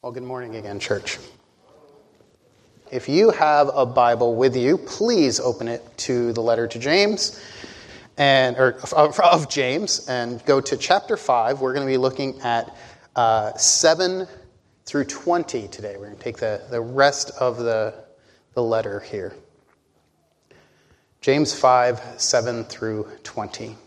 Well, good morning again, church. If you have a Bible with you, please open it to the letter to James, of James, and go to chapter 5. We're going to be looking at 7 through 20 today. We're going to take the rest of the letter here. James 5, 7 through 20.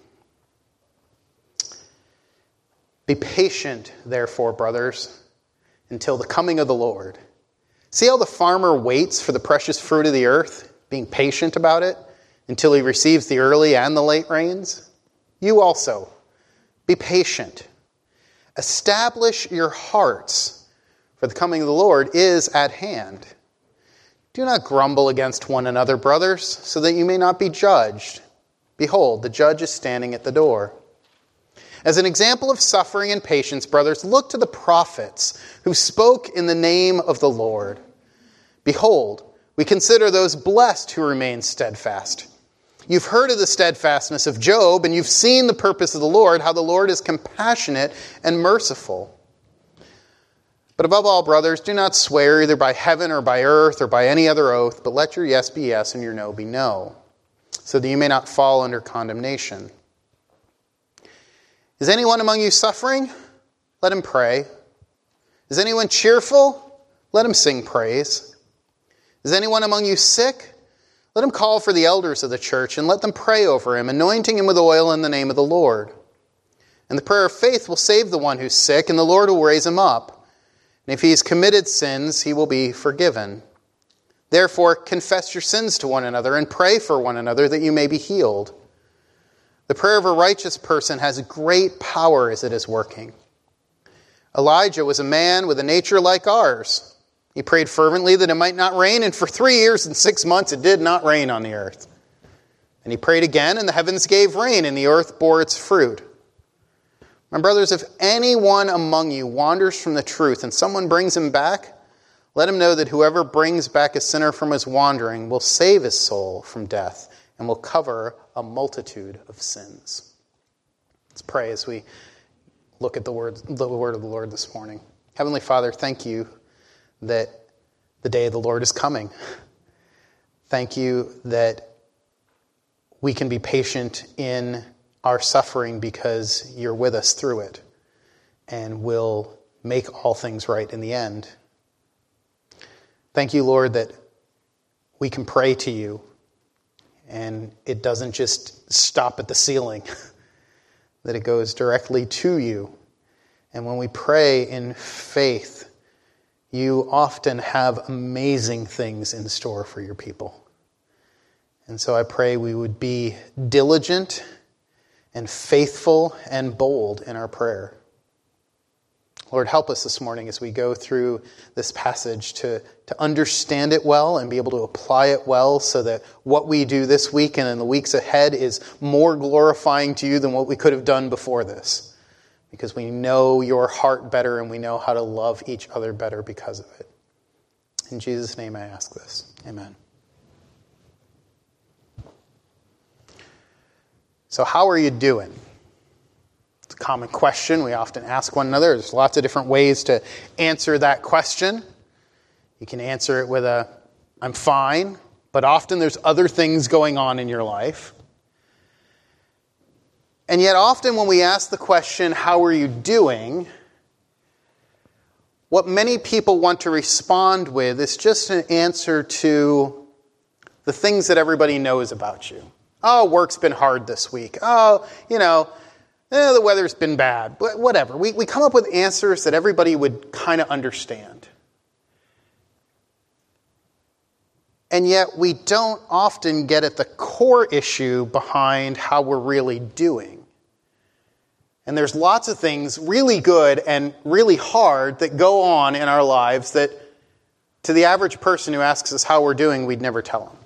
Be patient, therefore, brothers, until the coming of the Lord. See how the farmer waits for the precious fruit of the earth, being patient about it, until he receives the early and the late rains? You also, be patient. Establish your hearts, for the coming of the Lord is at hand. Do not grumble against one another, brothers, so that you may not be judged. Behold, the judge is standing at the door. As an example of suffering and patience, brothers, look to the prophets who spoke in the name of the Lord. Behold, we consider those blessed who remain steadfast. You've heard of the steadfastness of Job, and you've seen the purpose of the Lord, how the Lord is compassionate and merciful. But above all, brothers, do not swear either by heaven or by earth or by any other oath, but let your yes be yes and your no be no, so that you may not fall under condemnation. Is anyone among you suffering? Let him pray. Is anyone cheerful? Let him sing praise. Is anyone among you sick? Let him call for the elders of the church and let them pray over him, anointing him with oil in the name of the Lord. And the prayer of faith will save the one who's sick, and the Lord will raise him up. And if he has committed sins, he will be forgiven. Therefore, confess your sins to one another and pray for one another that you may be healed. The prayer of a righteous person has great power as it is working. Elijah was a man with a nature like ours. He prayed fervently that it might not rain, and for 3 years and 6 months it did not rain on the earth. And he prayed again, and the heavens gave rain, and the earth bore its fruit. My brothers, if anyone among you wanders from the truth and someone brings him back, let him know that whoever brings back a sinner from his wandering will save his soul from death and will cover a multitude of sins. Let's pray as we look at the word of the Lord this morning. Heavenly Father, thank you that the day of the Lord is coming. Thank you that we can be patient in our suffering because you're with us through it and will make all things right in the end. Thank you, Lord, that we can pray to you and it doesn't just stop at the ceiling, that it goes directly to you. And when we pray in faith, you often have amazing things in store for your people. And so I pray we would be diligent and faithful and bold in our prayer. Lord, help us this morning as we go through this passage to understand it well and be able to apply it well so that what we do this week and in the weeks ahead is more glorifying to you than what we could have done before this. Because we know your heart better and we know how to love each other better because of it. In Jesus' name I ask this. Amen. So how are you doing? It's a common question we often ask one another. There's lots of different ways to answer that question. You can answer it with I'm fine, but often there's other things going on in your life. And yet often when we ask the question, how are you doing? What many people want to respond with is just an answer to the things that everybody knows about you. Oh, work's been hard this week. Oh, the weather's been bad. Whatever. We come up with answers that everybody would kind of understand. And yet we don't often get at the core issue behind how we're really doing. And there's lots of things really good and really hard that go on in our lives that to the average person who asks us how we're doing, we'd never tell them.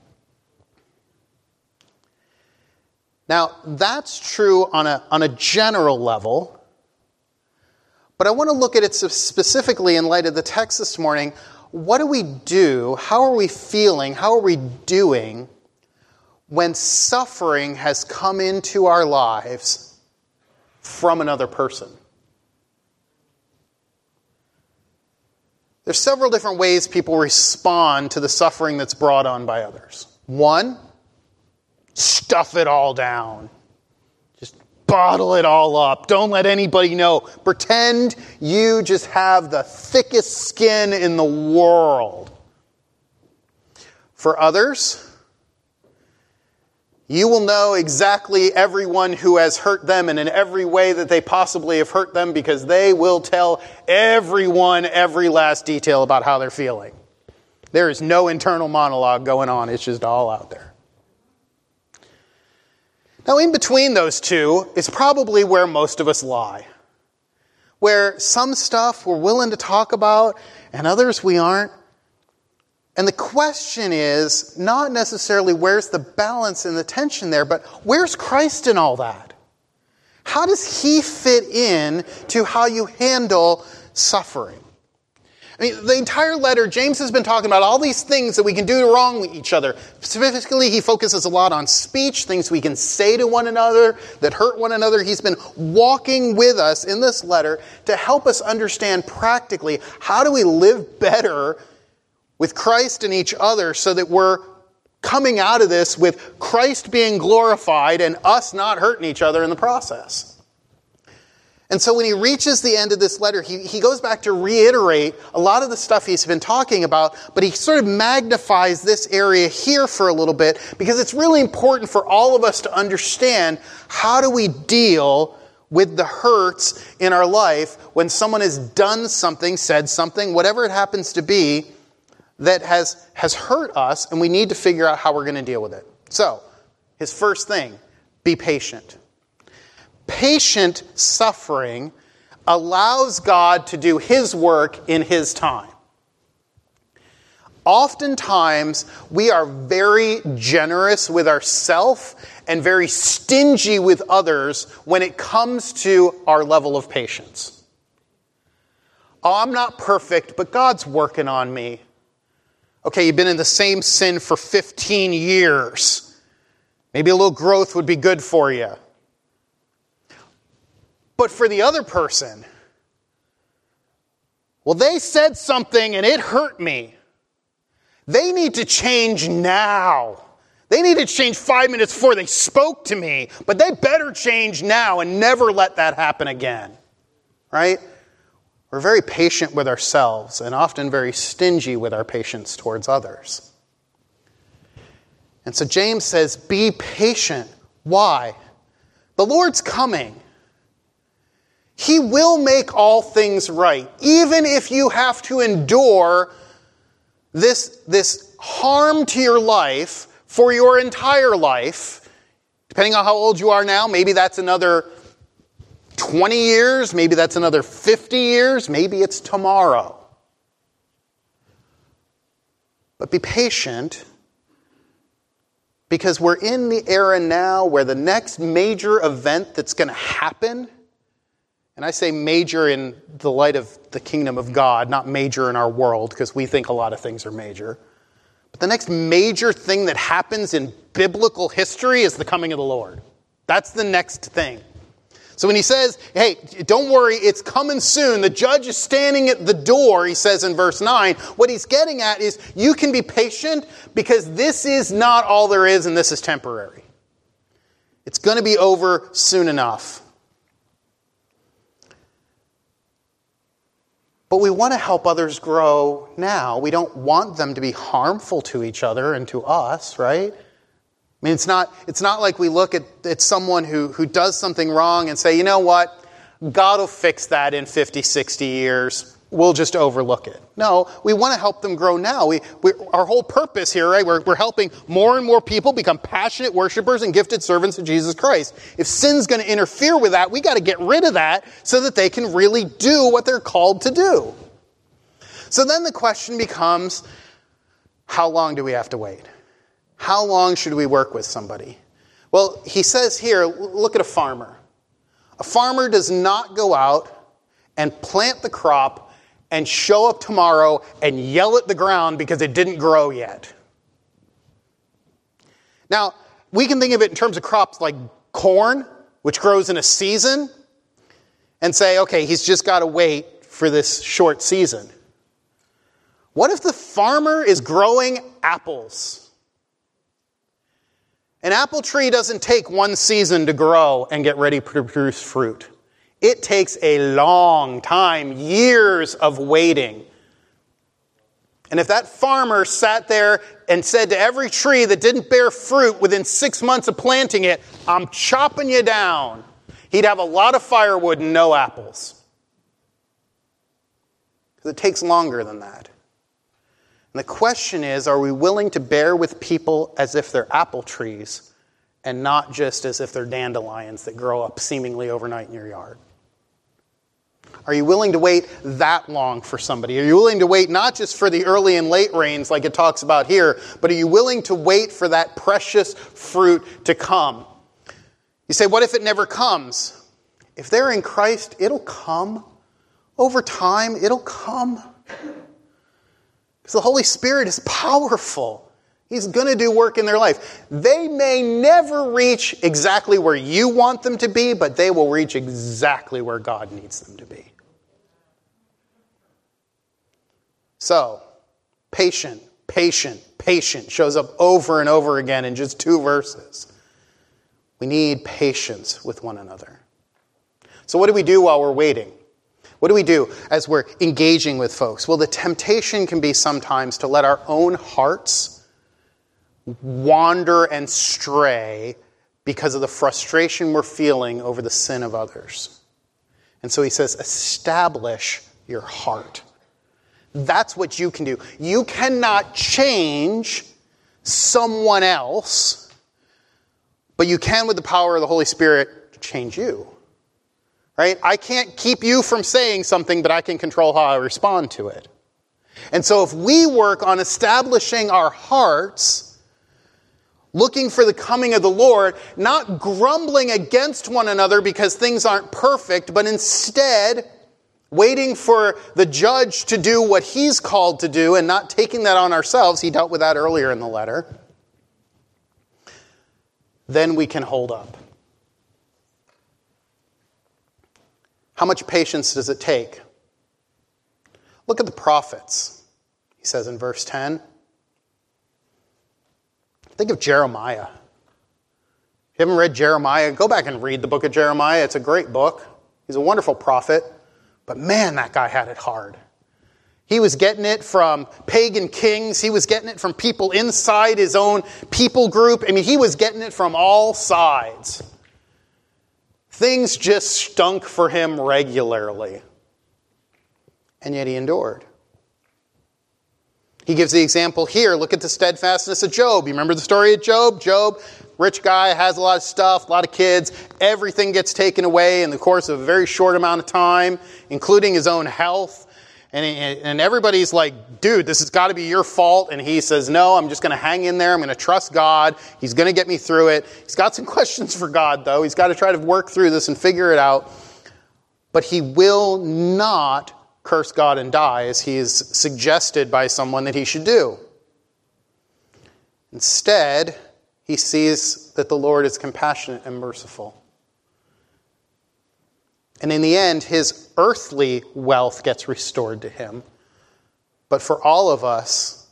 Now, that's true on a general level, but I want to look at it specifically in light of the text this morning. What do we do? How are we feeling? How are we doing when suffering has come into our lives from another person? There's several different ways people respond to the suffering that's brought on by others. One, stuff it all down. Just bottle it all up. Don't let anybody know. Pretend you just have the thickest skin in the world. For others, you will know exactly everyone who has hurt them and in every way that they possibly have hurt them, because they will tell everyone every last detail about how they're feeling. There is no internal monologue going on. It's just all out there. Now, in between those two is probably where most of us lie. Where some stuff we're willing to talk about and others we aren't. And the question is not necessarily where's the balance and the tension there, but where's Christ in all that? How does he fit in to how you handle suffering? I mean, the entire letter, James has been talking about all these things that we can do wrong with each other. Specifically, he focuses a lot on speech, things we can say to one another that hurt one another. He's been walking with us in this letter to help us understand practically how do we live better with Christ and each other so that we're coming out of this with Christ being glorified and us not hurting each other in the process. And so when he reaches the end of this letter, he goes back to reiterate a lot of the stuff he's been talking about, but he sort of magnifies this area here for a little bit because it's really important for all of us to understand how do we deal with the hurts in our life when someone has done something, said something, whatever it happens to be, that has hurt us, and we need to figure out how we're going to deal with it. So, his first thing, be patient. Patient suffering allows God to do his work in his time. Oftentimes, we are very generous with ourselves and very stingy with others when it comes to our level of patience. Oh, I'm not perfect, but God's working on me. Okay, you've been in the same sin for 15 years. Maybe a little growth would be good for you. But for the other person, well, they said something and it hurt me. They need to change now. They need to change 5 minutes before they spoke to me, but they better change now and never let that happen again. Right? We're very patient with ourselves and often very stingy with our patience towards others. And so James says, be patient. Why? The Lord's coming. He will make all things right. Even if you have to endure this harm to your life for your entire life, depending on how old you are now, maybe that's another 20 years, maybe that's another 50 years, maybe it's tomorrow. But be patient, because we're in the era now where the next major event that's going to happen, and I say major in the light of the kingdom of God, not major in our world, because we think a lot of things are major. But the next major thing that happens in biblical history is the coming of the Lord. That's the next thing. So when he says, hey, don't worry, it's coming soon. The judge is standing at the door, he says in verse 9. What he's getting at is you can be patient because this is not all there is and this is temporary. It's going to be over soon enough. But we want to help others grow now. We don't want them to be harmful to each other and to us, right? I mean, it's not like we look at someone who does something wrong and say, you know what, God will fix that in 50, 60 years. We'll just overlook it. No, we want to help them grow now. Our whole purpose here, right, we're helping more and more people become passionate worshipers and gifted servants of Jesus Christ. If sin's going to interfere with that, we got to get rid of that so that they can really do what they're called to do. So then the question becomes, how long do we have to wait? How long should we work with somebody? Well, he says here, look at a farmer. A farmer does not go out and plant the crop and show up tomorrow and yell at the ground because it didn't grow yet. Now, we can think of it in terms of crops like corn, which grows in a season, and say, okay, he's just got to wait for this short season. What if the farmer is growing apples? An apple tree doesn't take one season to grow and get ready to produce fruit. It takes a long time, years of waiting. And if that farmer sat there and said to every tree that didn't bear fruit within 6 months of planting it, I'm chopping you down, he'd have a lot of firewood and no apples. Because it takes longer than that. And the question is, are we willing to bear with people as if they're apple trees and not just as if they're dandelions that grow up seemingly overnight in your yard? Are you willing to wait that long for somebody? Are you willing to wait not just for the early and late rains like it talks about here, but are you willing to wait for that precious fruit to come? You say, what if it never comes? If they're in Christ, it'll come. Over time, it'll come. Because the Holy Spirit is powerful. He's going to do work in their life. They may never reach exactly where you want them to be, but they will reach exactly where God needs them to be. So, patient shows up over and over again in just 2 verses. We need patience with one another. So what do we do while we're waiting? What do we do as we're engaging with folks? Well, the temptation can be sometimes to let our own hearts wander and stray because of the frustration we're feeling over the sin of others. And so he says, establish your heart. That's what you can do. You cannot change someone else, but you can, with the power of the Holy Spirit, change you. Right? I can't keep you from saying something, but I can control how I respond to it. And so if we work on establishing our hearts, looking for the coming of the Lord, not grumbling against one another because things aren't perfect, but instead waiting for the judge to do what he's called to do and not taking that on ourselves, he dealt with that earlier in the letter, then we can hold up. How much patience does it take? Look at the prophets, he says in verse 10. Think of Jeremiah. If you haven't read Jeremiah, go back and read the book of Jeremiah. It's a great book. He's a wonderful prophet. But man, that guy had it hard. He was getting it from pagan kings. He was getting it from people inside his own people group. I mean, he was getting it from all sides. Things just stunk for him regularly. And yet he endured. He gives the example here. Look at the steadfastness of Job. You remember the story of Job? Job, rich guy, has a lot of stuff, a lot of kids. Everything gets taken away in the course of a very short amount of time, including his own health. And everybody's like, dude, this has got to be your fault. And he says, no, I'm just going to hang in there. I'm going to trust God. He's going to get me through it. He's got some questions for God, though. He's got to try to work through this and figure it out. But he will not curse God and die, as he is suggested by someone that he should do. Instead, he sees that the Lord is compassionate and merciful. And in the end, his earthly wealth gets restored to him. But for all of us,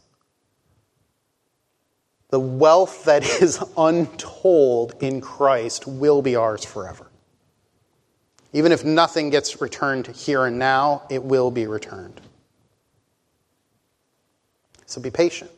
the wealth that is untold in Christ will be ours forever. Even if nothing gets returned here and now, it will be returned. So be patient.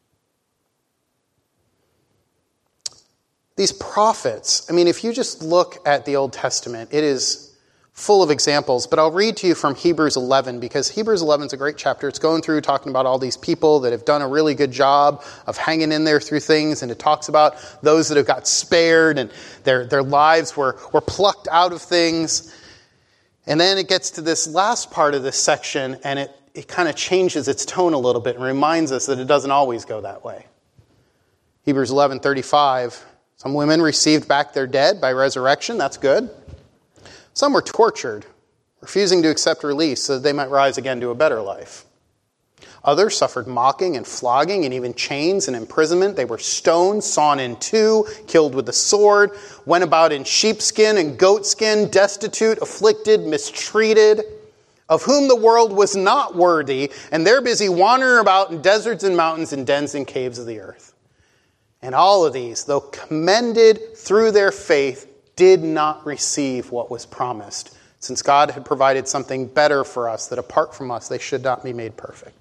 These prophets, I mean, if you just look at the Old Testament, it is full of examples, but I'll read to you from Hebrews 11, because Hebrews 11 is a great chapter. It's going through talking about all these people that have done a really good job of hanging in there through things, and it talks about those that have got spared and their lives were plucked out of things. And then it gets to this last part of this section, and it kind of changes its tone a little bit and reminds us that it doesn't always go that way. Hebrews 11:35, some women received back their dead by resurrection. That's good. Some were tortured, refusing to accept release so that they might rise again to a better life. Others suffered mocking and flogging and even chains and imprisonment. They were stoned, sawn in two, killed with the sword, went about in sheepskin and goatskin, destitute, afflicted, mistreated, of whom the world was not worthy, and they're busy wandering about in deserts and mountains and dens and caves of the earth. And all of these, though commended through their faith, did not receive what was promised, since God had provided something better for us, that apart from us they should not be made perfect.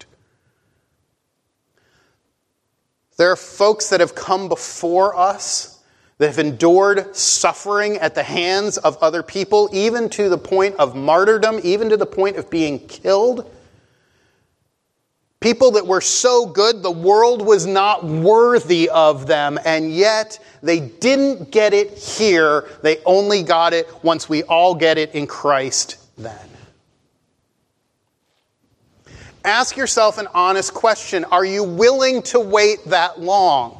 There are folks that have come before us that have endured suffering at the hands of other people, even to the point of martyrdom, even to the point of being killed. People that were so good, the world was not worthy of them, and yet they didn't get it here. They only got it once we all get it in Christ then. Ask yourself an honest question. Are you willing to wait that long?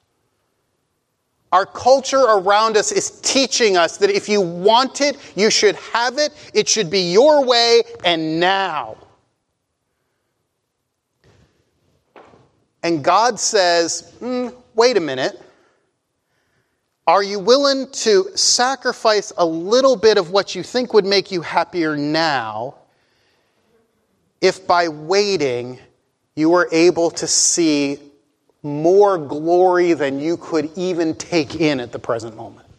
Our culture around us is teaching us that if you want it, you should have it. It should be your way and now. And God says, wait a minute. Are you willing to sacrifice a little bit of what you think would make you happier now if by waiting you were able to see more glory than you could even take in at the present moment?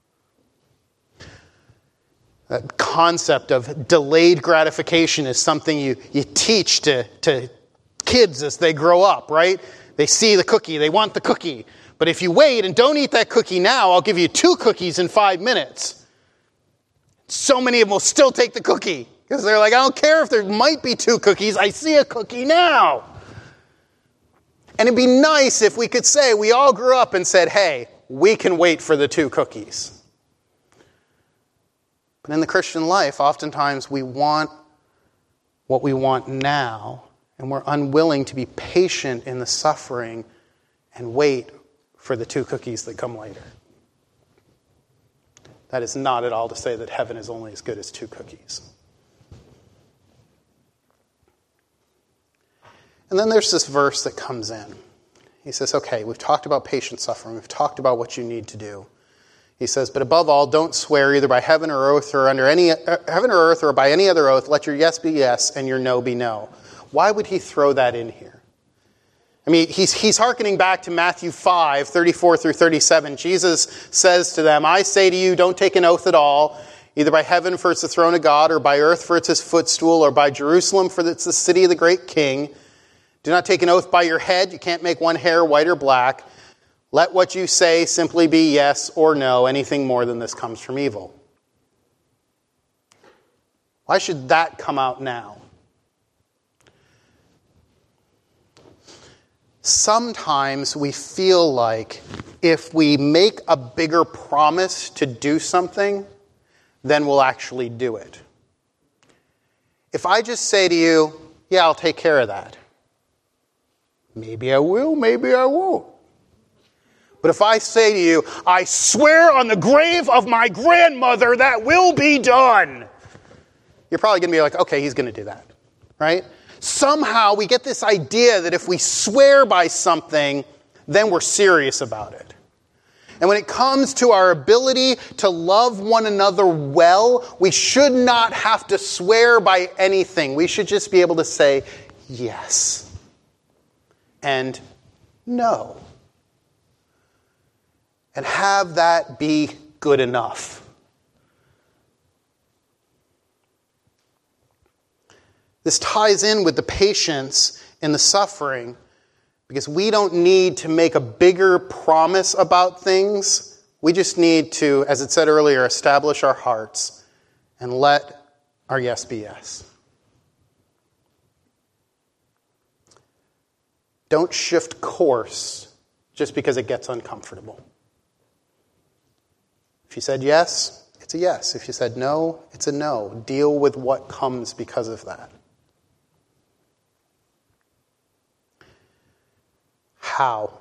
That concept of delayed gratification is something you teach to kids as they grow up, right? They see the cookie, they want the cookie. But if you wait and don't eat that cookie now, I'll give you 2 cookies in 5 minutes. So many of them will still take the cookie because they're like, I don't care if there might be 2 cookies, I see a cookie now. And it'd be nice if we could say we all grew up and said, hey, we can wait for the 2 cookies. But in the Christian life, oftentimes we want what we want now, and we're unwilling to be patient in the suffering and wait for the 2 cookies that come later. That is not at all to say that heaven is only as good as 2 cookies. And then there's this verse that comes in. He says, okay, we've talked about patient suffering. We've talked about what you need to do. He says, but above all, don't swear either by heaven or earth or under any heaven or earth or by any other oath. Let your yes be yes and your no be no. Why would he throw that in here? I mean, he's hearkening back to Matthew 5, 34 through 37. Jesus says to them, I say to you, don't take an oath at all, either by heaven, for it's the throne of God, or by earth, for it's his footstool, or by Jerusalem, for it's the city of the great king. Do not take an oath by your head. You can't make one hair white or black. Let what you say simply be yes or no. Anything more than this comes from evil. Why should that come out now? Sometimes we feel like if we make a bigger promise to do something, then we'll actually do it. If I just say to you, yeah, I'll take care of that. Maybe I will, maybe I won't. But if I say to you, I swear on the grave of my grandmother that will be done, you're probably going to be like, okay, he's going to do that, right? Somehow we get this idea that if we swear by something, then we're serious about it. And when it comes to our ability to love one another well, we should not have to swear by anything. We should just be able to say yes and no. And have that be good enough. This ties in with the patience and the suffering, because we don't need to make a bigger promise about things. We just need to, as it said earlier, establish our hearts and let our yes be yes. Don't shift course just because it gets uncomfortable. If you said yes, it's a yes. If you said no, it's a no. Deal with what comes because of that. How?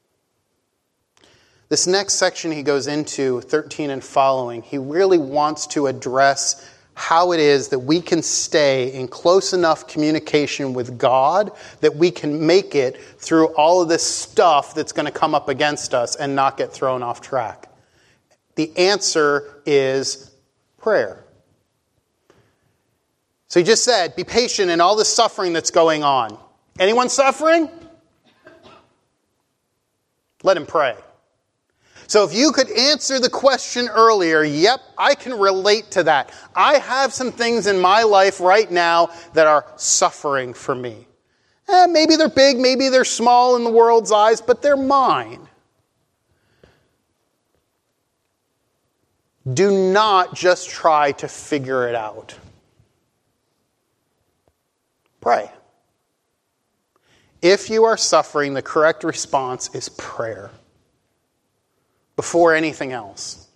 This next section he goes into, 13 and following, he really wants to address how it is that we can stay in close enough communication with God that we can make it through all of this stuff that's going to come up against us and not get thrown off track. The answer is prayer. So he just said, be patient in all the suffering that's going on. Anyone suffering? Let him pray. So if you could answer the question earlier, yep, I can relate to that. I have some things in my life right now that are suffering for me. Maybe they're big, maybe they're small in the world's eyes, but they're mine. Do not just try to figure it out. Pray. If you are suffering, the correct response is prayer. Before anything else.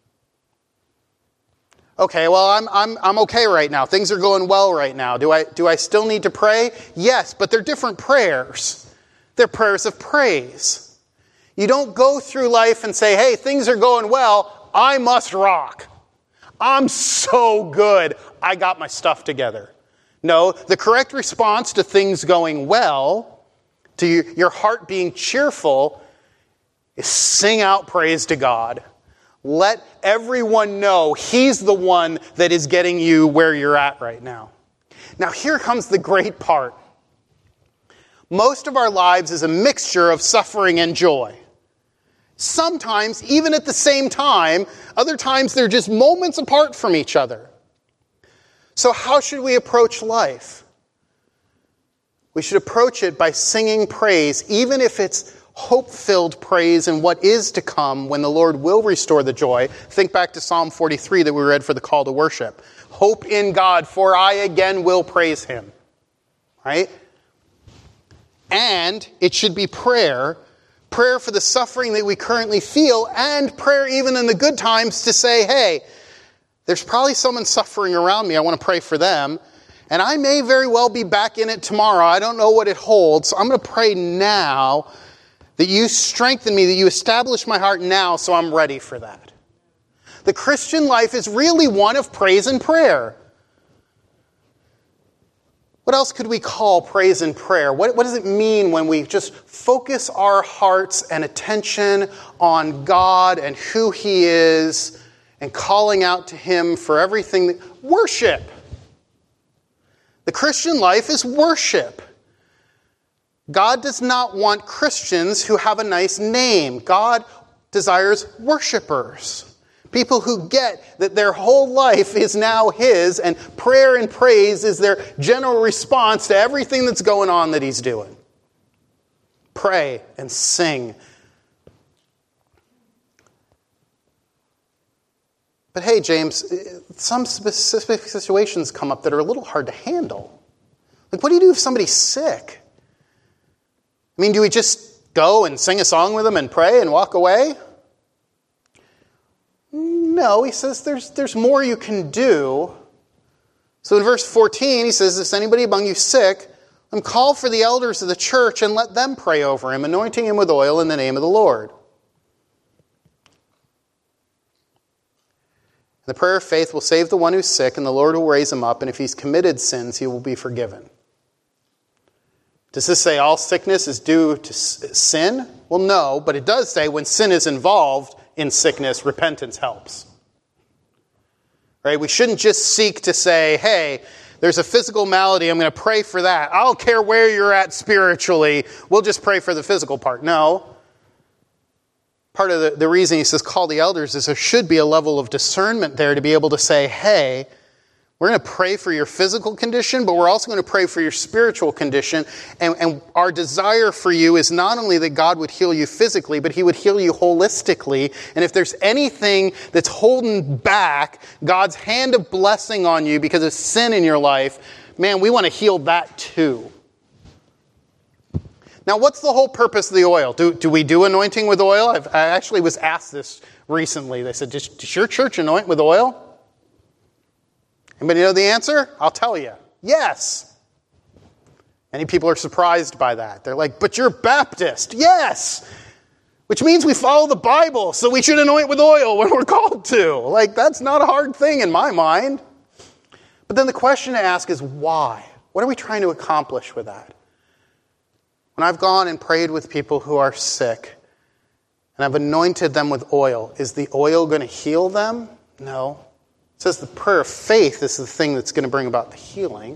Okay, well, I'm okay right now. Things are going well right now. Do I still need to pray? Yes, but they're different prayers. They're prayers of praise. You don't go through life and say, hey, things are going well, I must rock. I'm so good, I got my stuff together. No, the correct response to things going well, to your heart being cheerful, is sing out praise to God. Let everyone know He's the one that is getting you where you're at right now. Now here comes the great part. Most of our lives is a mixture of suffering and joy. Sometimes, even at the same time, other times they're just moments apart from each other. So how should we approach life? We should approach it by singing praise, even if it's hope-filled praise in what is to come when the Lord will restore the joy. Think back to Psalm 43 that we read for the call to worship. Hope in God, for I again will praise Him. Right? And it should be prayer. Prayer for the suffering that we currently feel, and prayer even in the good times to say, hey, there's probably someone suffering around me. I want to pray for them. And I may very well be back in it tomorrow. I don't know what it holds. So I'm going to pray now that you strengthen me, that you establish my heart now so I'm ready for that. The Christian life is really one of praise and prayer. What else could we call praise and prayer? What does it mean when we just focus our hearts and attention on God and who He is and calling out to Him for everything? Worship. The Christian life is worship. God does not want Christians who have a nice name. God desires worshipers. People who get that their whole life is now His, and prayer and praise is their general response to everything that's going on that He's doing. Pray and sing. But hey, James, some specific situations come up that are a little hard to handle. Like, what do you do if somebody's sick? I mean, do we just go and sing a song with them and pray and walk away? No, he says there's more you can do. So in verse 14, he says, is anybody among you sick? Then call for the elders of the church and let them pray over him, anointing him with oil in the name of the Lord. The prayer of faith will save the one who's sick, and the Lord will raise him up, and if he's committed sins, he will be forgiven. Does this say all sickness is due to sin? Well, no, but it does say when sin is involved in sickness, repentance helps. Right? We shouldn't just seek to say, hey, there's a physical malady, I'm going to pray for that. I don't care where you're at spiritually, we'll just pray for the physical part. No. Part of the reason he says call the elders is there should be a level of discernment there to be able to say, hey, we're going to pray for your physical condition, but we're also going to pray for your spiritual condition. And our desire for you is not only that God would heal you physically, but He would heal you holistically. And if there's anything that's holding back God's hand of blessing on you because of sin in your life, man, we want to heal that too. Now, what's the whole purpose of the oil? Do we do anointing with oil? I actually was asked this recently. They said, does your church anoint with oil? Anybody know the answer? I'll tell you. Yes. Many people are surprised by that. They're like, but you're Baptist. Yes. Which means we follow the Bible, so we should anoint with oil when we're called to. Like, that's not a hard thing in my mind. But then the question to ask is why? What are we trying to accomplish with that? When I've gone and prayed with people who are sick, and I've anointed them with oil, is the oil going to heal them? No. It says the prayer of faith is the thing that's going to bring about the healing.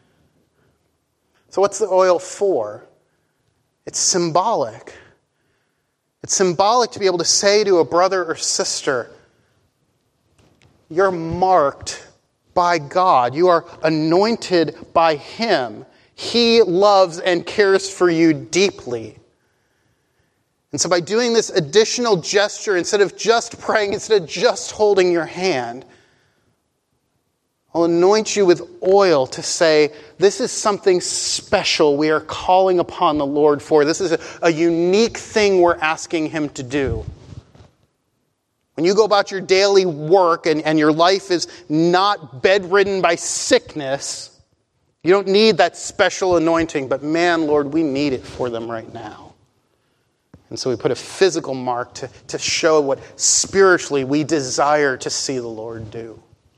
So what's the oil for? It's symbolic. It's symbolic to be able to say to a brother or sister, you're marked by God. You are anointed by Him. He loves and cares for you deeply. And so by doing this additional gesture, instead of just praying, instead of just holding your hand, I'll anoint you with oil to say, this is something special we are calling upon the Lord for. This is a unique thing we're asking Him to do. When you go about your daily work and your life is not bedridden by sickness, you don't need that special anointing. But man, Lord, we need it for them right now. And so we put a physical mark to show what spiritually we desire to see the Lord do.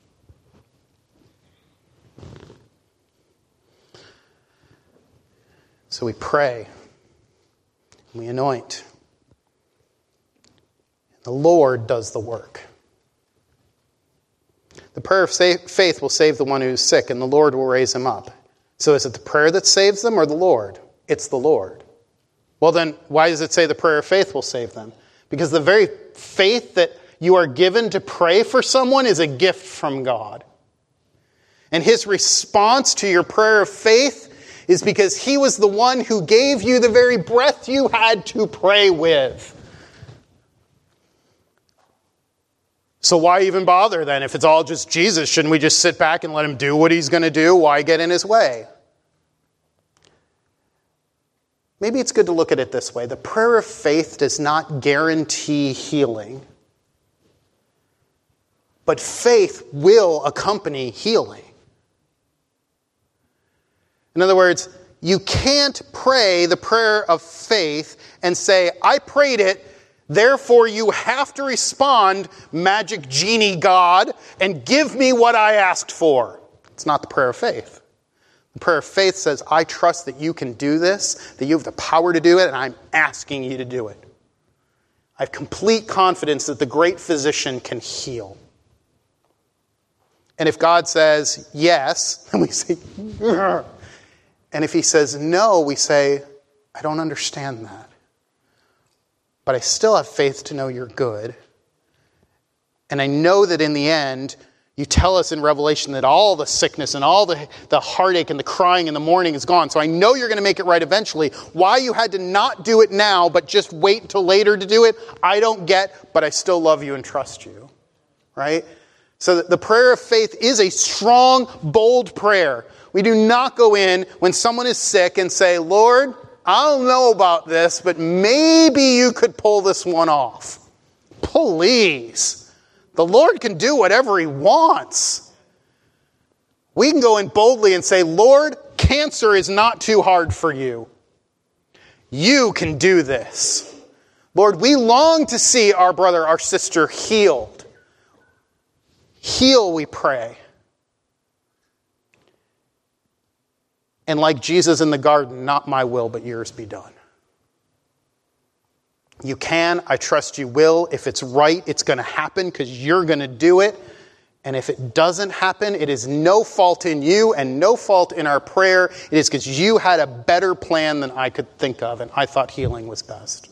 So we pray. We anoint. The Lord does the work. The prayer of faith will save the one who is sick, and the Lord will raise him up. So is it the prayer that saves them or the Lord? It's the Lord. Well then, why does it say the prayer of faith will save them? Because the very faith that you are given to pray for someone is a gift from God. And His response to your prayer of faith is because He was the one who gave you the very breath you had to pray with. So why even bother then? If it's all just Jesus, shouldn't we just sit back and let Him do what He's going to do? Why get in His way? Maybe it's good to look at it this way. The prayer of faith does not guarantee healing. But faith will accompany healing. In other words, you can't pray the prayer of faith and say, I prayed it, therefore you have to respond, magic genie God, and give me what I asked for. It's not the prayer of faith. The prayer of faith says, I trust that you can do this, that you have the power to do it, and I'm asking you to do it. I have complete confidence that the great physician can heal. And if God says yes, then we say, Grr. And if He says no, we say, I don't understand that. But I still have faith to know you're good. And I know that in the end, you tell us in Revelation that all the sickness and all the heartache and the crying in the morning is gone. So I know you're going to make it right eventually. Why you had to not do it now, but just wait until later to do it, I don't get, but I still love you and trust you. Right? So the prayer of faith is a strong, bold prayer. We do not go in when someone is sick and say, Lord, I don't know about this, but maybe you could pull this one off. Please. The Lord can do whatever He wants. We can go in boldly and say, Lord, cancer is not too hard for you. You can do this. Lord, we long to see our brother, our sister healed. Heal, we pray. And like Jesus in the garden, not my will, but yours be done. You can, I trust you will. If it's right, it's going to happen because you're going to do it. And if it doesn't happen, it is no fault in you and no fault in our prayer. It is because you had a better plan than I could think of, and I thought healing was best.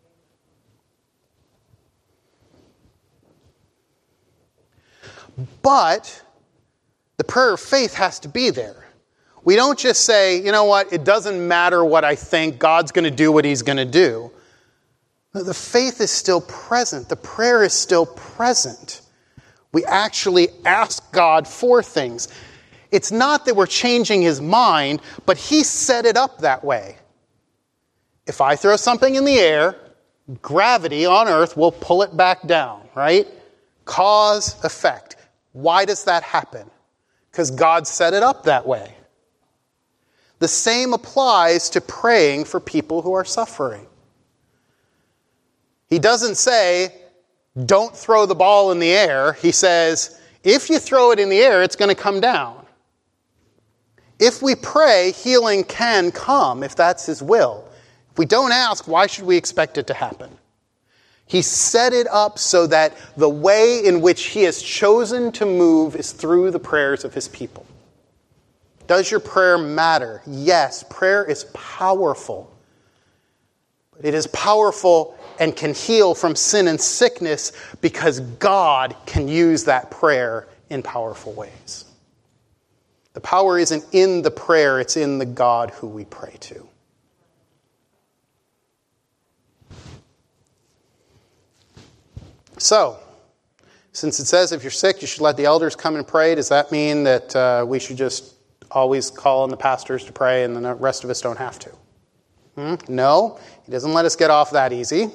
But the prayer of faith has to be there. We don't just say, you know what, it doesn't matter what I think, God's going to do what He's going to do. No, the faith is still present. The prayer is still present. We actually ask God for things. It's not that we're changing His mind, but He set it up that way. If I throw something in the air, gravity on earth will pull it back down, right? Cause, effect. Why does that happen? Because God set it up that way. The same applies to praying for people who are suffering. He doesn't say, don't throw the ball in the air. He says, if you throw it in the air, it's going to come down. If we pray, healing can come if that's His will. If we don't ask, why should we expect it to happen? He set it up so that the way in which he has chosen to move is through the prayers of his people. Does your prayer matter? Yes, prayer is powerful. But it is powerful and can heal from sin and sickness because God can use that prayer in powerful ways. The power isn't in the prayer, it's in the God who we pray to. So, since it says if you're sick, you should let the elders come and pray, does that mean that we should just always call on the pastors to pray and the rest of us don't have to? No, he doesn't let us get off that easy.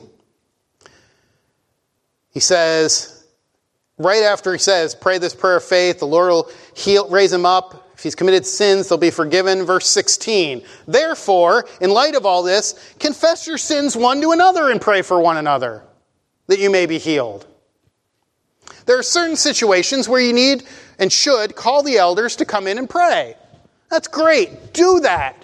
He says, right after he says, pray this prayer of faith, the Lord will raise him up. If he's committed sins, they'll be forgiven. Verse 16, therefore, in light of all this, confess your sins one to another and pray for one another, that you may be healed. There are certain situations where you need and should call the elders to come in and pray. That's great. Do that.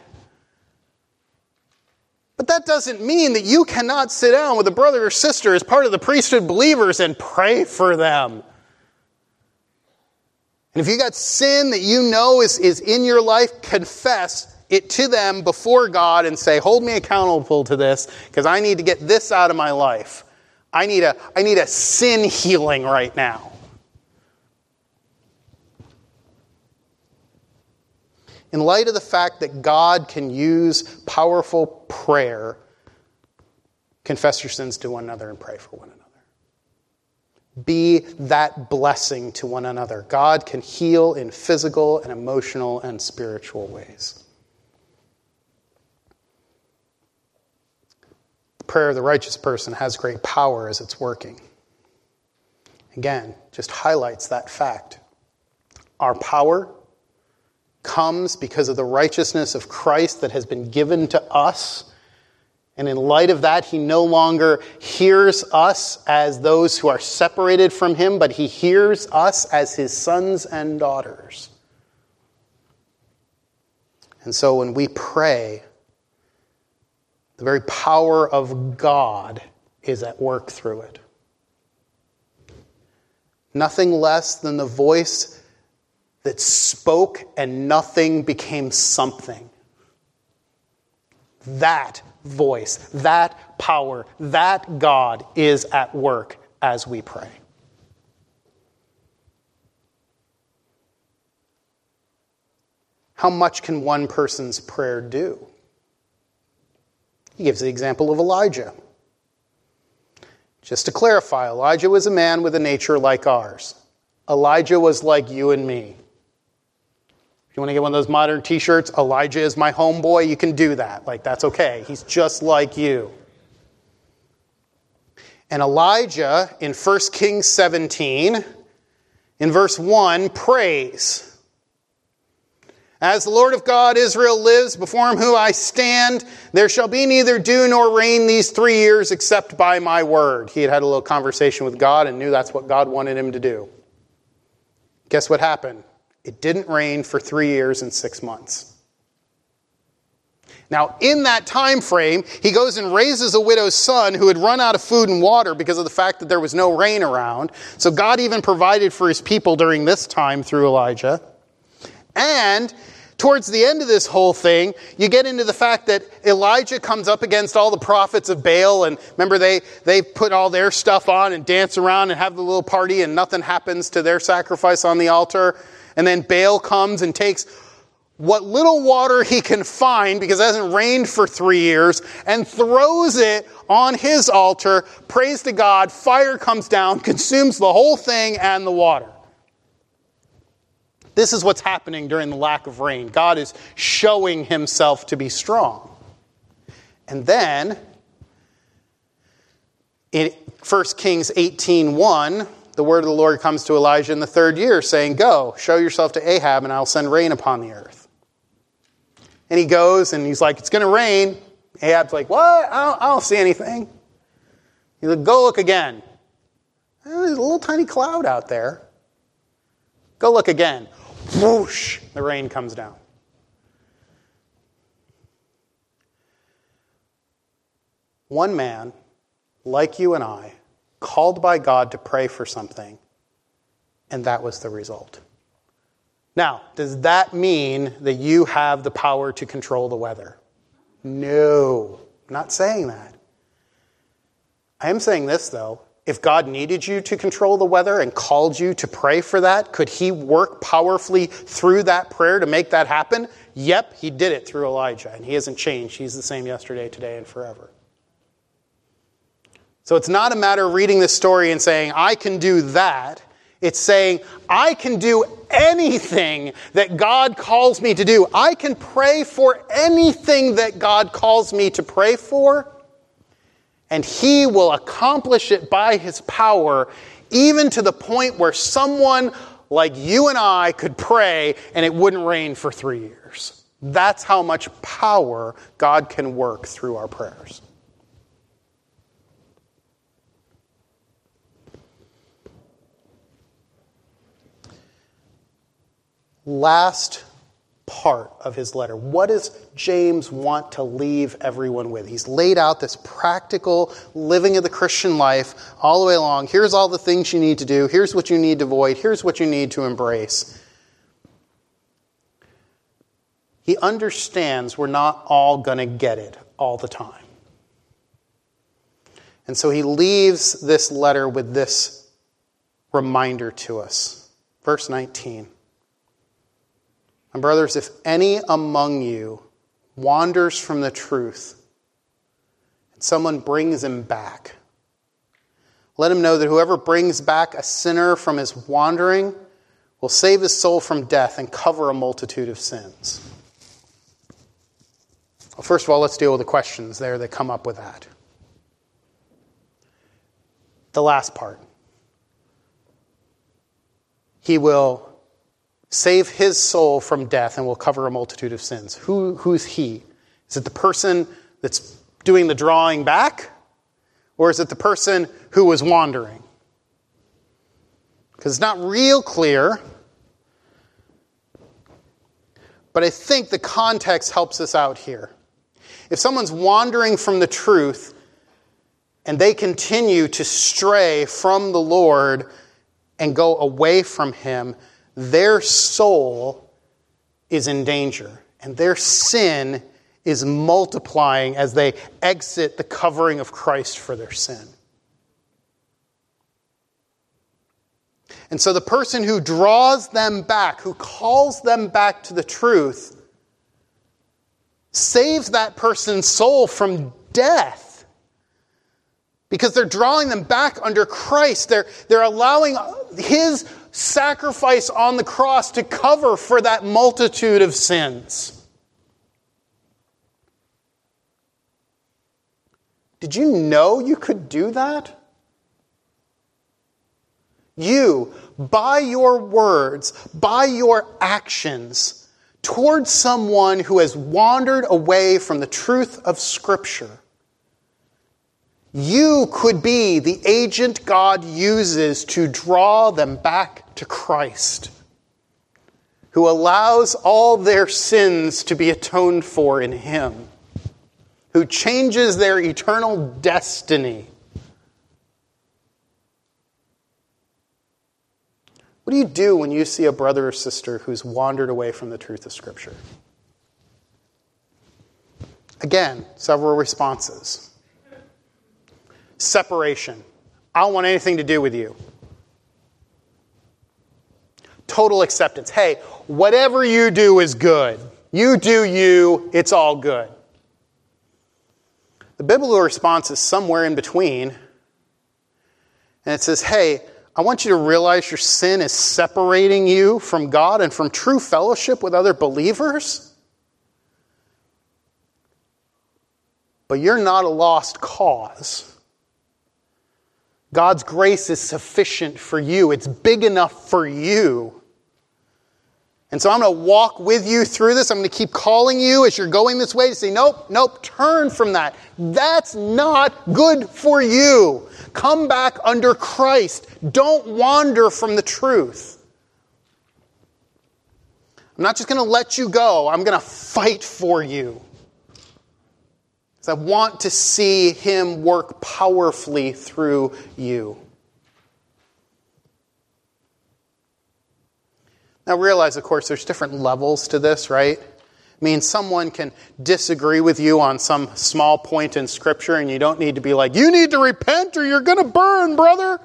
But that doesn't mean that you cannot sit down with a brother or sister as part of the priesthood believers and pray for them. And if you got sin that you know is in your life, confess it to them before God and say, hold me accountable to this because I need to get this out of my life. I need a sin healing right now. In light of the fact that God can use powerful prayer, confess your sins to one another and pray for one another. Be that blessing to one another. God can heal in physical and emotional and spiritual ways. The prayer of the righteous person has great power as it's working. Again, just highlights that fact. Our power comes because of the righteousness of Christ that has been given to us. And in light of that, he no longer hears us as those who are separated from him, but he hears us as his sons and daughters. And so when we pray, the very power of God is at work through it. Nothing less than the voice that spoke and nothing became something. That voice, that power, that God is at work as we pray. How much can one person's prayer do? He gives the example of Elijah. Just to clarify, Elijah was a man with a nature like ours. Elijah was like you and me. If you want to get one of those modern t-shirts, Elijah is my homeboy, you can do that. That's okay. He's just like you. And Elijah, in 1 Kings 17, in verse 1, prays. As the Lord of God, Israel lives, before whom I stand, there shall be neither dew nor rain these 3 years except by my word. He had a little conversation with God and knew that's what God wanted him to do. Guess what happened? It didn't rain for 3 years and 6 months. Now, in that time frame, he goes and raises a widow's son who had run out of food and water because of the fact that there was no rain around. So God even provided for his people during this time through Elijah. And towards the end of this whole thing, you get into the fact that Elijah comes up against all the prophets of Baal. And remember, they put all their stuff on and dance around and have the little party and nothing happens to their sacrifice on the altar. And then Baal comes and takes what little water he can find, because it hasn't rained for 3 years, and throws it on his altar, prays to God, fire comes down, consumes the whole thing and the water. This is what's happening during the lack of rain. God is showing himself to be strong. And then, in 1 Kings 18:1, the word of the Lord comes to Elijah in the 3rd year, saying, go, show yourself to Ahab, and I'll send rain upon the earth. And he goes, and he's like, it's going to rain. Ahab's like, what? I don't see anything. He's like, go look again. There's a little tiny cloud out there. Go look again. Whoosh, the rain comes down. One man, like you and I, called by God to pray for something, and that was the result. Now, does that mean that you have the power to control the weather? No, I'm not saying that. I am saying this, though. If God needed you to control the weather and called you to pray for that, could he work powerfully through that prayer to make that happen? Yep, he did it through Elijah, and he hasn't changed. He's the same yesterday, today, and forever. So it's not a matter of reading this story and saying, I can do that. It's saying, I can do anything that God calls me to do. I can pray for anything that God calls me to pray for, and he will accomplish it by his power, even to the point where someone like you and I could pray and it wouldn't rain for 3 years. That's how much power God can work through our prayers. Last part of his letter. What does James want to leave everyone with? He's laid out this practical living of the Christian life all the way along. Here's all the things you need to do. Here's what you need to avoid. Here's what you need to embrace. He understands we're not all going to get it all the time. And so he leaves this letter with this reminder to us. Verse 19. And brothers, if any among you wanders from the truth, and someone brings him back, let him know that whoever brings back a sinner from his wandering will save his soul from death and cover a multitude of sins. Well, first of all, let's deal with the questions there that come up with that. The last part. He will save his soul from death and will cover a multitude of sins. Who's he? Is it the person that's doing the drawing back? Or is it the person who was wandering? Because it's not real clear. But I think the context helps us out here. If someone's wandering from the truth and they continue to stray from the Lord and go away from him, their soul is in danger, and their sin is multiplying as they exit the covering of Christ for their sin. And so the person who draws them back, who calls them back to the truth, saves that person's soul from death. Because they're drawing them back under Christ. They're allowing his sacrifice on the cross to cover for that multitude of sins. Did you know you could do that? You, by your words, by your actions, towards someone who has wandered away from the truth of Scripture, you could be the agent God uses to draw them back to Christ, who allows all their sins to be atoned for in him, who changes their eternal destiny. What do you do when you see a brother or sister who's wandered away from the truth of Scripture? Again, several responses. Separation. I don't want anything to do with you. Total acceptance. Hey, whatever you do is good. You do you, it's all good. The biblical response is somewhere in between. And it says, hey, I want you to realize your sin is separating you from God and from true fellowship with other believers. But you're not a lost cause. God's grace is sufficient for you. It's big enough for you. And so I'm going to walk with you through this. I'm going to keep calling you as you're going this way to say, nope, turn from that. That's not good for you. Come back under Christ. Don't wander from the truth. I'm not just going to let you go. I'm going to fight for you. Does I want to see him work powerfully through you. Now realize, of course, there's different levels to this, right? I mean, someone can disagree with you on some small point in Scripture, and you don't need to be like, you need to repent or you're going to burn, brother.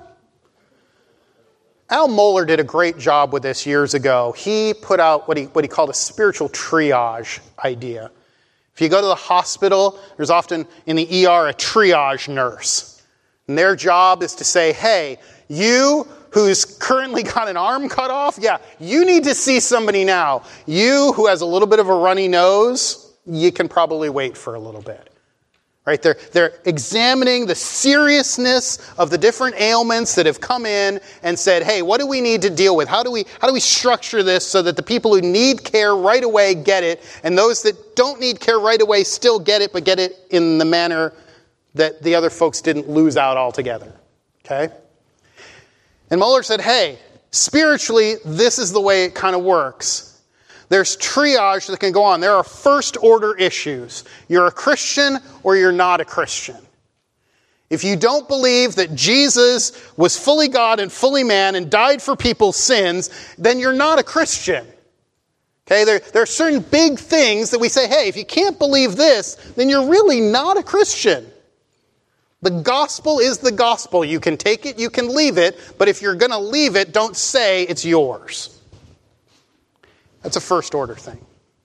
Al Mohler did a great job with this years ago. He put out what he called a spiritual triage idea. If you go to the hospital, there's often in the ER a triage nurse. And their job is to say, hey, you who's currently got an arm cut off, yeah, you need to see somebody now. You who has a little bit of a runny nose, you can probably wait for a little bit. Right? They're examining the seriousness of the different ailments that have come in and said, hey, what do we need to deal with? How do we structure this so that the people who need care right away get it, and those that don't need care right away still get it, but get it in the manner that the other folks didn't lose out altogether. Okay? And Mohler said, hey, spiritually, this is the way it kind of works. There's triage that can go on. There are first order issues. You're a Christian or you're not a Christian. If you don't believe that Jesus was fully God and fully man and died for people's sins, then you're not a Christian. Okay, there are certain big things that we say, hey, if you can't believe this, then you're really not a Christian. The gospel is the gospel. You can take it, you can leave it, but if you're going to leave it, don't say it's yours. That's a first order thing.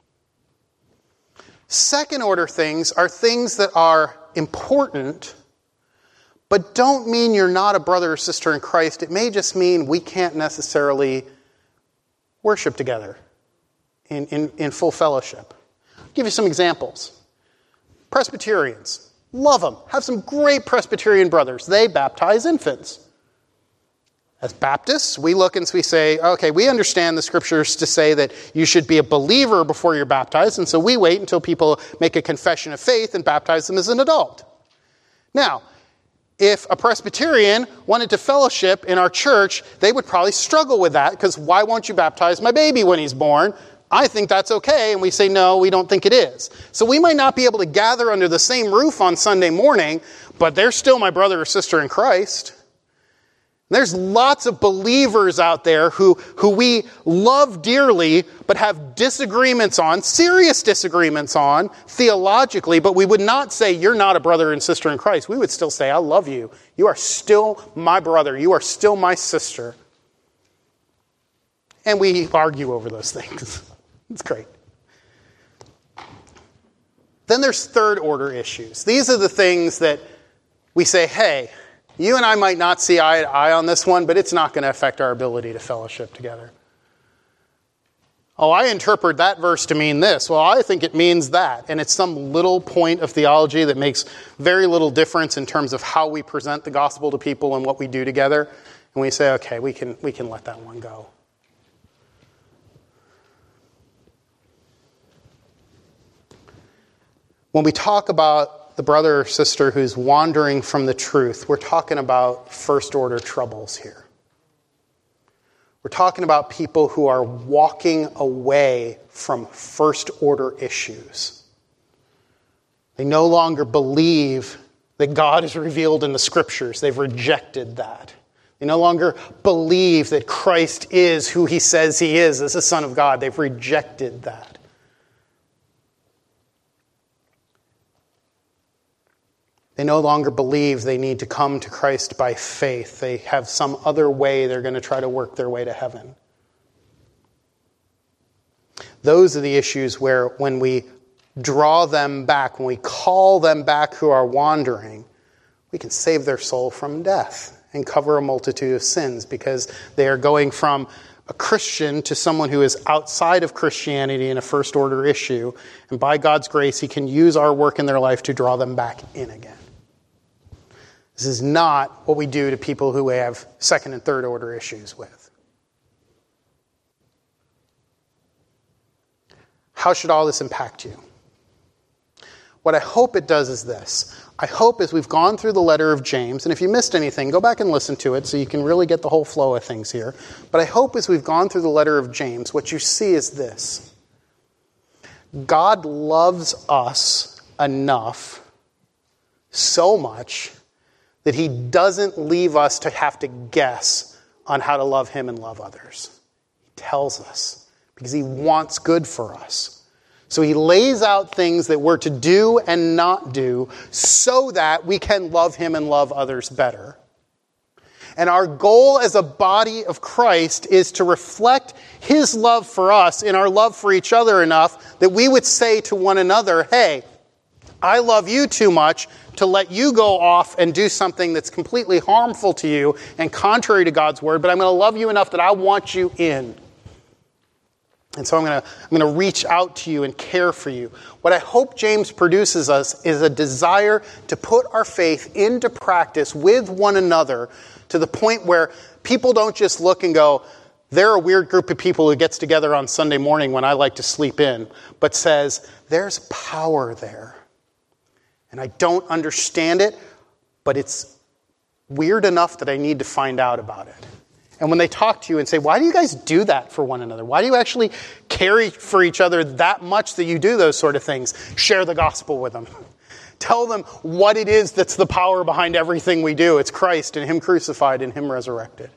Second order things are things that are important, but don't mean you're not a brother or sister in Christ. It may just mean we can't necessarily worship together in full fellowship. I'll give you some examples. Presbyterians, love them. Have some great Presbyterian brothers. They baptize infants. As Baptists, we look and we say, okay, we understand the Scriptures to say that you should be a believer before you're baptized, and so we wait until people make a confession of faith and baptize them as an adult. Now, if a Presbyterian wanted to fellowship in our church, they would probably struggle with that, because why won't you baptize my baby when he's born? I think that's okay, and we say, no, we don't think it is. So we might not be able to gather under the same roof on Sunday morning, but they're still my brother or sister in Christ. There's lots of believers out there who we love dearly, but have disagreements on, serious disagreements on, theologically, but we would not say, you're not a brother and sister in Christ. We would still say, I love you. You are still my brother. You are still my sister. And we argue over those things. It's great. Then there's third order issues. These are the things that we say, hey, you and I might not see eye to eye on this one, but it's not going to affect our ability to fellowship together. Oh, I interpret that verse to mean this. Well, I think it means that. And it's some little point of theology that makes very little difference in terms of how we present the gospel to people and what we do together. And we say, okay, we can let that one go. When we talk about the brother or sister who's wandering from the truth, we're talking about first order troubles here. We're talking about people who are walking away from first order issues. They no longer believe that God is revealed in the Scriptures. They've rejected that. They no longer believe that Christ is who he says he is as the Son of God. They've rejected that. They no longer believe they need to come to Christ by faith. They have some other way they're going to try to work their way to heaven. Those are the issues where when we draw them back, when we call them back who are wandering, we can save their soul from death and cover a multitude of sins, because they are going from a Christian to someone who is outside of Christianity in a first order issue. And by God's grace, he can use our work in their life to draw them back in again. This is not what we do to people who we have second and third order issues with. How should all this impact you? What I hope it does is this. I hope as we've gone through the letter of James, and if you missed anything, go back and listen to it so you can really get the whole flow of things here. But I hope as we've gone through the letter of James, what you see is this. God loves us enough so much that he doesn't leave us to have to guess on how to love him and love others. He tells us because he wants good for us. So he lays out things that we're to do and not do so that we can love him and love others better. And our goal as a body of Christ is to reflect his love for us in our love for each other enough that we would say to one another, hey, I love you too much to let you go off and do something that's completely harmful to you and contrary to God's word, but I'm going to love you enough that I want you in. And so I'm going to reach out to you and care for you. What I hope James produces us is a desire to put our faith into practice with one another to the point where people don't just look and go, they're a weird group of people who gets together on Sunday morning when I like to sleep in, but says, there's power there. And I don't understand it, but it's weird enough that I need to find out about it. And when they talk to you and say, why do you guys do that for one another? Why do you actually care for each other that much that you do those sort of things? Share the gospel with them. Tell them what it is that's the power behind everything we do. It's Christ and him crucified and him resurrected.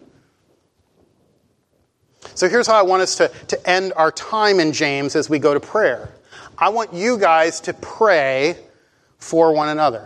So here's how I want us to end our time in James as we go to prayer. I want you guys to pray for one another.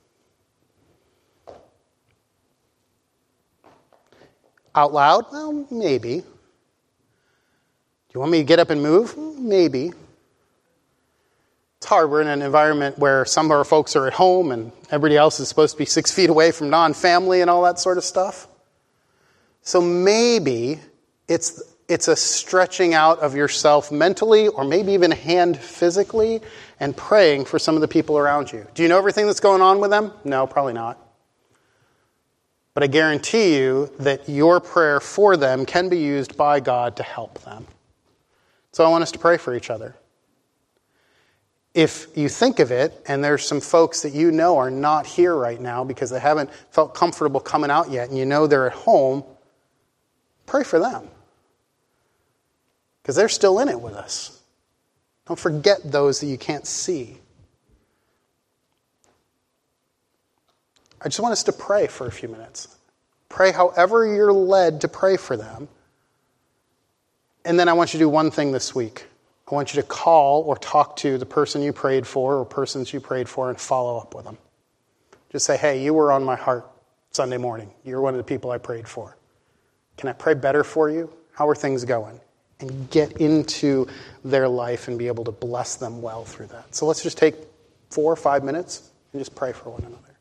Out loud? Well, maybe. Do you want me to get up and move? Maybe. It's hard. We're in an environment where some of our folks are at home and everybody else is supposed to be 6 feet away from non-family and all that sort of stuff. So maybe it's a stretching out of yourself mentally or maybe even a hand physically and praying for some of the people around you. Do you know everything that's going on with them? No, probably not. But I guarantee you that your prayer for them can be used by God to help them. So I want us to pray for each other. If you think of it, and there's some folks that you know are not here right now because they haven't felt comfortable coming out yet, and you know they're at home, pray for them. Because they're still in it with us. Don't forget those that you can't see. I just want us to pray for a few minutes. Pray however you're led to pray for them. And then I want you to do one thing this week. I want you to call or talk to the person you prayed for or persons you prayed for and follow up with them. Just say, hey, you were on my heart Sunday morning. You're one of the people I prayed for. Can I pray better for you? How are things going? And get into their life and be able to bless them well through that. So let's just take 4 or 5 minutes and just pray for one another.